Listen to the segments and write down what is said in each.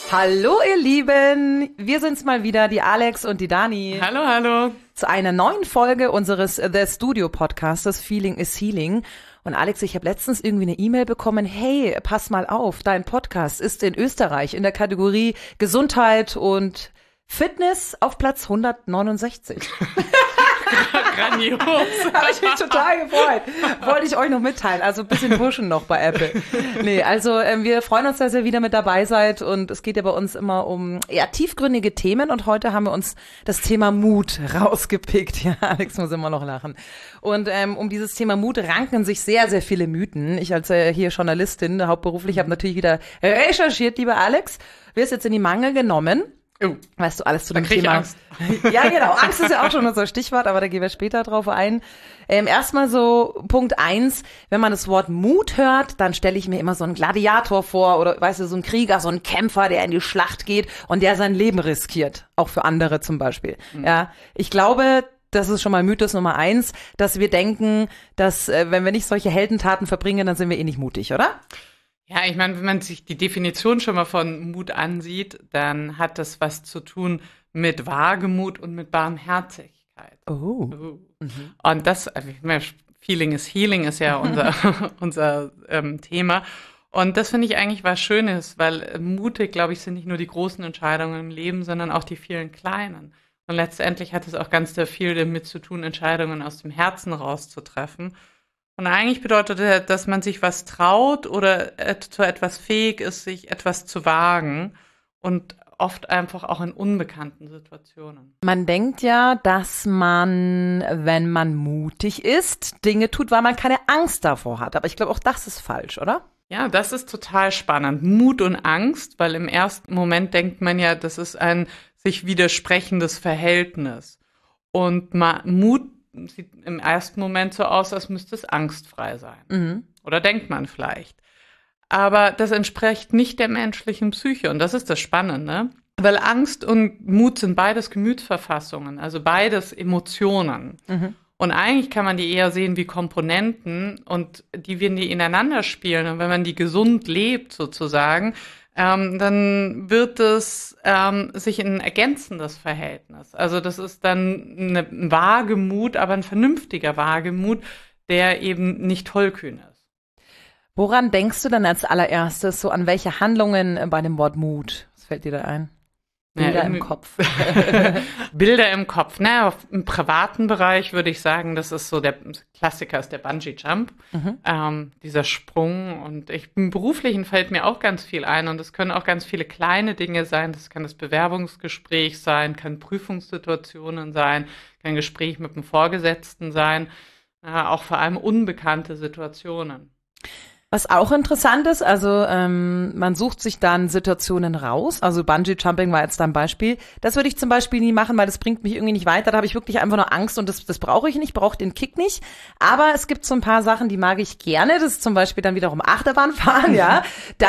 Hallo ihr Lieben, wir sind's mal wieder, die Alex und die Dani. Hallo, hallo. Zu einer neuen Folge unseres The Studio Podcastes Feeling is Healing. Und Alex, ich habe letztens irgendwie eine E-Mail bekommen, hey, pass mal auf, dein Podcast ist in Österreich in der Kategorie Gesundheit und Fitness auf Platz 169. Grandios. Habe ich mich total gefreut. Wollte ich euch noch mitteilen. Also ein bisschen pushen noch bei Apple. Nee, also wir freuen uns, dass ihr wieder mit dabei seid. Und es geht ja bei uns immer um eher tiefgründige Themen. Und heute haben wir uns das Thema Mut rausgepickt. Ja, Alex muss immer noch lachen. Und um dieses Thema Mut ranken sich sehr, sehr viele Mythen. Ich als hier Journalistin, hauptberuflich, habe natürlich wieder recherchiert, lieber Alex. Wirst jetzt in die Mangel genommen. Oh. Weißt du alles zu Da dem krieg ich Thema? Angst. Ja, genau. Angst ist ja auch schon unser Stichwort, aber da gehen wir später drauf ein. Erstmal so Punkt 1, wenn man das Wort Mut hört, dann stelle ich mir immer so einen Gladiator vor oder, weißt du, so einen Krieger, so einen Kämpfer, der in die Schlacht geht und der sein Leben riskiert. Auch für andere zum Beispiel. Mhm. Ja, ich glaube, das ist schon mal Mythos Nummer 1, dass wir denken, dass wenn wir nicht solche Heldentaten verbringen, dann sind wir eh nicht mutig, oder? Ja, ich meine, wenn man sich die Definition schon mal von Mut ansieht, dann hat das was zu tun mit Wagemut und mit Barmherzigkeit. Oh. Mhm. Und das, Feeling is Healing ist ja unser Thema. Und das finde ich eigentlich was Schönes, weil mutig, glaube ich, sind nicht nur die großen Entscheidungen im Leben, sondern auch die vielen kleinen. Und letztendlich hat es auch ganz sehr viel damit zu tun, Entscheidungen aus dem Herzen rauszutreffen. Und eigentlich bedeutet das, dass man sich was traut oder zu etwas fähig ist, sich etwas zu wagen und oft einfach auch in unbekannten Situationen. Man denkt ja, dass man, wenn man mutig ist, Dinge tut, weil man keine Angst davor hat. Aber ich glaube, auch das ist falsch, oder? Ja, das ist total spannend. Mut und Angst, weil im ersten Moment denkt man ja, das ist ein sich widersprechendes Verhältnis. Und Mut sieht im ersten Moment so aus, als müsste es angstfrei sein. Mhm. Oder denkt man vielleicht. Aber das entspricht nicht der menschlichen Psyche. Und das ist das Spannende. Weil Angst und Mut sind beides Gemütsverfassungen, also beides Emotionen. Mhm. Und eigentlich kann man die eher sehen wie Komponenten und wenn die ineinander spielen und wenn man die gesund lebt sozusagen, dann wird es sich in ein ergänzendes Verhältnis. Also das ist dann ein Wagemut, aber ein vernünftiger Wagemut, der eben nicht tollkühn ist. Woran denkst du dann als allererstes, so an welche Handlungen bei dem Wort Mut? Was fällt dir da ein? Bilder im Kopf. Bilder im Kopf. Naja, im privaten Bereich würde ich sagen, das ist so der Klassiker, ist der Bungee-Jump, dieser Sprung. Und im Beruflichen fällt mir auch ganz viel ein. Und es können auch ganz viele kleine Dinge sein. Das kann das Bewerbungsgespräch sein, kann Prüfungssituationen sein, kann ein Gespräch mit dem Vorgesetzten sein, auch vor allem unbekannte Situationen. Was auch interessant ist, also man sucht sich dann Situationen raus, also Bungee-Jumping war jetzt da ein Beispiel. Das würde ich zum Beispiel nie machen, weil das bringt mich irgendwie nicht weiter. Da habe ich wirklich einfach nur Angst und das brauche ich nicht, brauche den Kick nicht. Aber es gibt so ein paar Sachen, die mag ich gerne. Das ist zum Beispiel dann wiederum Achterbahnfahren, ja.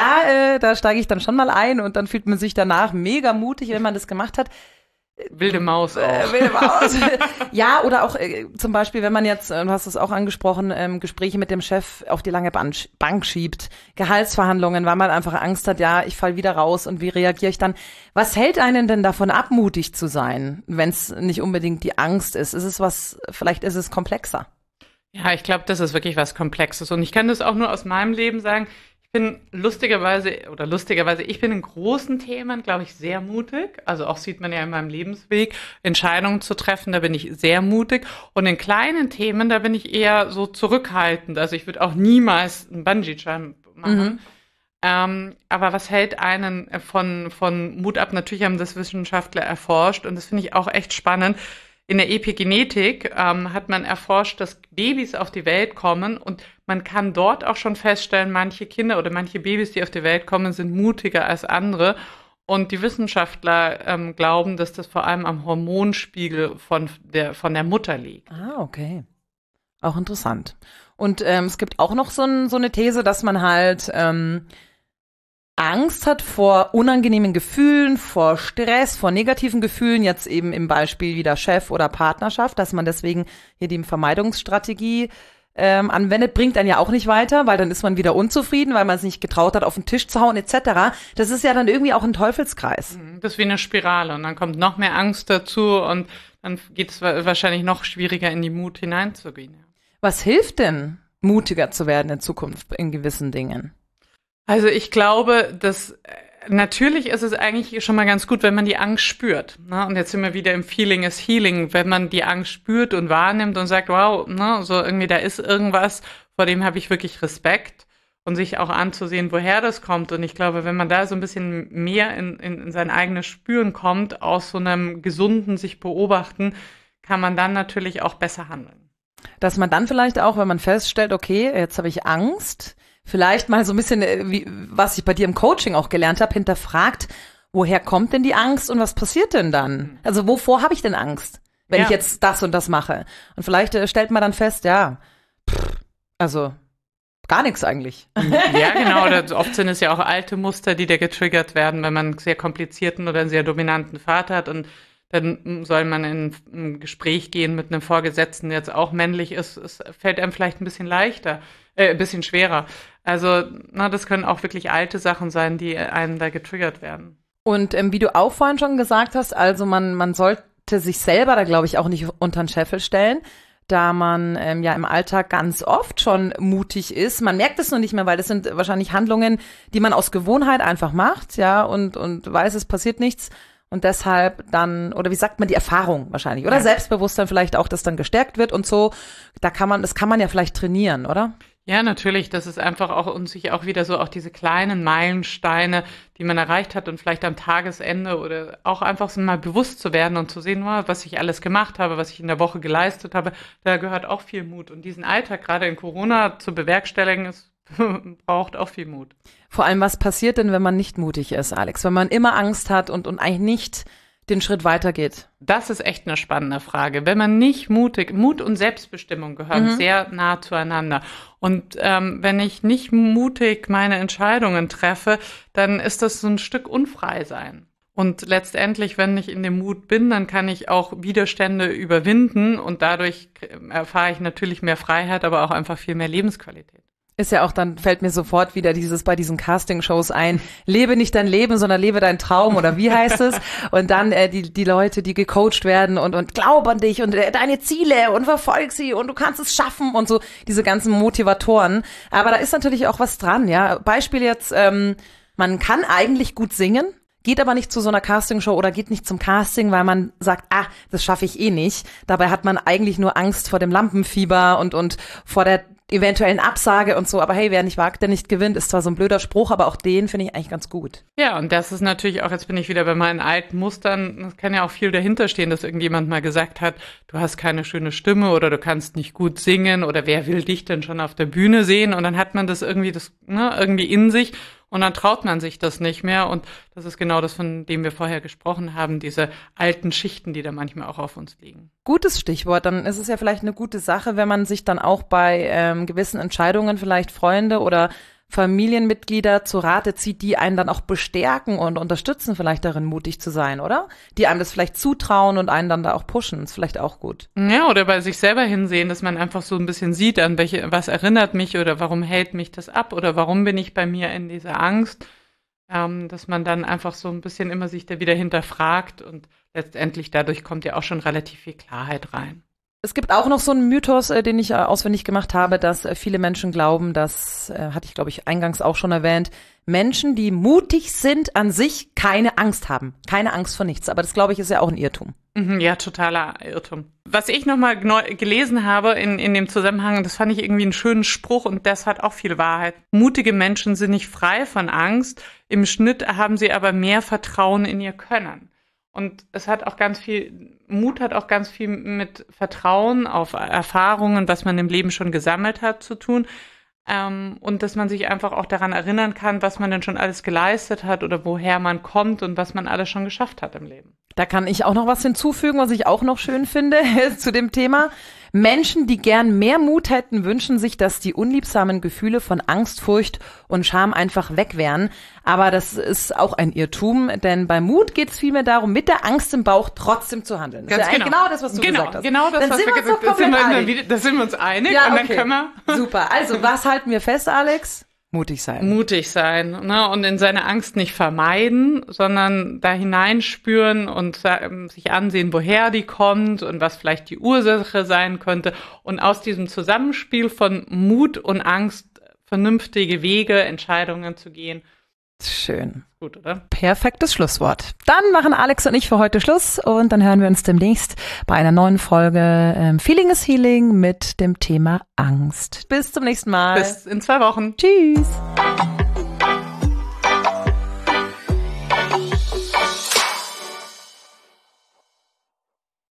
Da steige ich dann schon mal ein und dann fühlt man sich danach mega mutig, wenn man das gemacht hat. Wilde Maus auch. Wilde Maus. Ja, oder auch zum Beispiel, wenn man jetzt, du hast es auch angesprochen, Gespräche mit dem Chef auf die lange Bank schiebt, Gehaltsverhandlungen, weil man einfach Angst hat, ja, ich fall wieder raus und wie reagiere ich dann? Was hält einen denn davon ab, mutig zu sein, wenn es nicht unbedingt die Angst ist? Vielleicht ist es komplexer. Ja, ich glaube, das ist wirklich was Komplexes und ich kann das auch nur aus meinem Leben sagen. Ich bin lustigerweise, ich bin in großen Themen, glaube ich, sehr mutig. Also auch sieht man ja in meinem Lebensweg, Entscheidungen zu treffen, da bin ich sehr mutig. Und in kleinen Themen, da bin ich eher so zurückhaltend. Also ich würde auch niemals einen Bungee-Jump machen. Mhm. Aber was hält einen von Mut ab? Natürlich haben das Wissenschaftler erforscht und das finde ich auch echt spannend. In der Epigenetik hat man erforscht, dass Babys auf die Welt kommen und man kann dort auch schon feststellen, manche Kinder oder manche Babys, die auf die Welt kommen, sind mutiger als andere. Und die Wissenschaftler glauben, dass das vor allem am Hormonspiegel von der Mutter liegt. Ah, okay. Auch interessant. Und es gibt auch noch so eine These, dass man halt Angst hat vor unangenehmen Gefühlen, vor Stress, vor negativen Gefühlen, jetzt eben im Beispiel wieder Chef oder Partnerschaft, dass man deswegen hier die Vermeidungsstrategie anwendet, bringt einen ja auch nicht weiter, weil dann ist man wieder unzufrieden, weil man es nicht getraut hat, auf den Tisch zu hauen etc. Das ist ja dann irgendwie auch ein Teufelskreis. Das ist wie eine Spirale und dann kommt noch mehr Angst dazu und dann geht es wahrscheinlich noch schwieriger, in die Mut hineinzugehen. Was hilft denn, mutiger zu werden in Zukunft in gewissen Dingen? Also ich glaube, dass natürlich ist es eigentlich schon mal ganz gut, wenn man die Angst spürt. Ne? Und jetzt sind wir wieder im Feeling is Healing, wenn man die Angst spürt und wahrnimmt und sagt, wow, ne, so irgendwie da ist irgendwas, vor dem habe ich wirklich Respekt und sich auch anzusehen, woher das kommt. Und ich glaube, wenn man da so ein bisschen mehr in sein eigenes Spüren kommt, aus so einem gesunden sich beobachten, kann man dann natürlich auch besser handeln. Dass man dann vielleicht auch, wenn man feststellt, okay, jetzt habe ich Angst, vielleicht mal so ein bisschen, wie, was ich bei dir im Coaching auch gelernt habe, hinterfragt, woher kommt denn die Angst und was passiert denn dann? Also wovor habe ich denn Angst, wenn ich jetzt das und das mache? Und vielleicht stellt man dann fest, also gar nichts eigentlich. Ja, genau. Oder oft sind es ja auch alte Muster, die da getriggert werden, wenn man einen sehr komplizierten oder einen sehr dominanten Vater hat und dann soll man in ein Gespräch gehen mit einem Vorgesetzten, der jetzt auch männlich ist. Es fällt einem vielleicht ein bisschen schwerer. Also, das können auch wirklich alte Sachen sein, die einem da getriggert werden. Und wie du auch vorhin schon gesagt hast, also man sollte sich selber da, glaube ich, auch nicht unter den Scheffel stellen, da man ja im Alltag ganz oft schon mutig ist. Man merkt es nur nicht mehr, weil das sind wahrscheinlich Handlungen, die man aus Gewohnheit einfach macht, ja, und weiß, es passiert nichts. Und deshalb dann, oder wie sagt man, die Erfahrung wahrscheinlich, oder Selbstbewusstsein vielleicht auch, das dann gestärkt wird und so. Das kann man ja vielleicht trainieren, oder? Ja, natürlich. Das ist einfach auch und sich auch wieder so auch diese kleinen Meilensteine, die man erreicht hat und vielleicht am Tagesende oder auch einfach so mal bewusst zu werden und zu sehen, was ich alles gemacht habe, was ich in der Woche geleistet habe. Da gehört auch viel Mut. Und diesen Alltag gerade in Corona zu bewerkstelligen, braucht auch viel Mut. Vor allem, was passiert denn, wenn man nicht mutig ist, Alex? Wenn man immer Angst hat und eigentlich nicht den Schritt weitergeht? Das ist echt eine spannende Frage. Wenn man nicht Mut und Selbstbestimmung gehören sehr nah zueinander. Und wenn ich nicht mutig meine Entscheidungen treffe, dann ist das so ein Stück unfrei sein. Und letztendlich, wenn ich in dem Mut bin, dann kann ich auch Widerstände überwinden und dadurch erfahre ich natürlich mehr Freiheit, aber auch einfach viel mehr Lebensqualität. Ist ja auch, dann fällt mir sofort wieder bei diesen Casting-Shows ein, lebe nicht dein Leben, sondern lebe deinen Traum, oder wie heißt es? Und dann die Leute, die gecoacht werden und glaub an dich und deine Ziele und verfolg sie und du kannst es schaffen und so, diese ganzen Motivatoren. Aber da ist natürlich auch was dran, ja. Beispiel jetzt, man kann eigentlich gut singen, geht aber nicht zu so einer Castingshow oder geht nicht zum Casting, weil man sagt, das schaffe ich eh nicht. Dabei hat man eigentlich nur Angst vor dem Lampenfieber und vor der eventuellen Absage und so, aber hey, wer nicht wagt, der nicht gewinnt, ist zwar so ein blöder Spruch, aber auch den finde ich eigentlich ganz gut. Ja, und das ist natürlich auch, jetzt bin ich wieder bei meinen alten Mustern, es kann ja auch viel dahinter stehen, dass irgendjemand mal gesagt hat, du hast keine schöne Stimme oder du kannst nicht gut singen oder wer will dich denn schon auf der Bühne sehen und dann hat man das irgendwie in sich und dann traut man sich das nicht mehr und das ist genau das, von dem wir vorher gesprochen haben, diese alten Schichten, die da manchmal auch auf uns liegen. Gutes Stichwort, dann ist es ja vielleicht eine gute Sache, wenn man sich dann auch bei gewissen Entscheidungen vielleicht Freunde oder Familienmitglieder zu Rate zieht, die einen dann auch bestärken und unterstützen, vielleicht darin mutig zu sein, oder? Die einem das vielleicht zutrauen und einen dann da auch pushen, ist vielleicht auch gut. Ja, oder bei sich selber hinsehen, dass man einfach so ein bisschen sieht, was erinnert mich oder warum hält mich das ab oder warum bin ich bei mir in dieser Angst, dass man dann einfach so ein bisschen immer sich da wieder hinterfragt und letztendlich dadurch kommt ja auch schon relativ viel Klarheit rein. Es gibt auch noch so einen Mythos, den ich ausfindig gemacht habe, dass viele Menschen glauben, das hatte ich, glaube ich, eingangs auch schon erwähnt, Menschen, die mutig sind, an sich keine Angst haben. Keine Angst vor nichts. Aber das, glaube ich, ist ja auch ein Irrtum. Ja, totaler Irrtum. Was ich nochmal gelesen habe in dem Zusammenhang, das fand ich irgendwie einen schönen Spruch und das hat auch viel Wahrheit. Mutige Menschen sind nicht frei von Angst. Im Schnitt haben sie aber mehr Vertrauen in ihr Können. Und Mut hat auch ganz viel mit Vertrauen auf Erfahrungen, was man im Leben schon gesammelt hat, zu tun. Und dass man sich einfach auch daran erinnern kann, was man denn schon alles geleistet hat oder woher man kommt und was man alles schon geschafft hat im Leben. Da kann ich auch noch was hinzufügen, was ich auch noch schön finde zu dem Thema. Menschen, die gern mehr Mut hätten, wünschen sich, dass die unliebsamen Gefühle von Angst, Furcht und Scham einfach weg wären. Aber das ist auch ein Irrtum, denn bei Mut geht es vielmehr darum, mit der Angst im Bauch trotzdem zu handeln. Das Ganz ist ja genau das, was du genau, gesagt hast. Genau das, dann was sind wir wir gesagt haben. Da sind wir uns einig ja, und dann okay. können wir... Super, also was halten wir fest, Alex? Mutig sein. Mutig sein, ne? Und in seine Angst nicht vermeiden, sondern da hineinspüren und sich ansehen, woher die kommt und was vielleicht die Ursache sein könnte. Und aus diesem Zusammenspiel von Mut und Angst vernünftige Wege, Entscheidungen zu gehen. Schön. Gut, oder? Perfektes Schlusswort. Dann machen Alex und ich für heute Schluss und dann hören wir uns demnächst bei einer neuen Folge Feeling is Healing mit dem Thema Angst. Bis zum nächsten Mal. Bis in 2 Wochen. Tschüss.